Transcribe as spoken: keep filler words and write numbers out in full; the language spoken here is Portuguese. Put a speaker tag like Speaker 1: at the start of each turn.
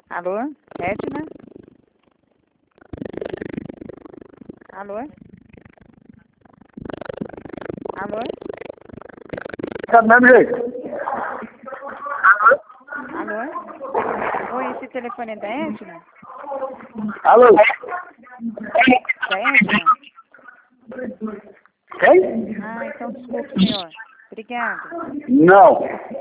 Speaker 1: Alô? Edna? Alô? Alô?
Speaker 2: Tá do mesmo jeito.
Speaker 1: Alô? Oi, esse telefone é da Edna?
Speaker 2: Alô?
Speaker 1: Da Edna?
Speaker 2: Quem?
Speaker 1: Ah, então desculpe, senhor. Obrigada.
Speaker 2: Não.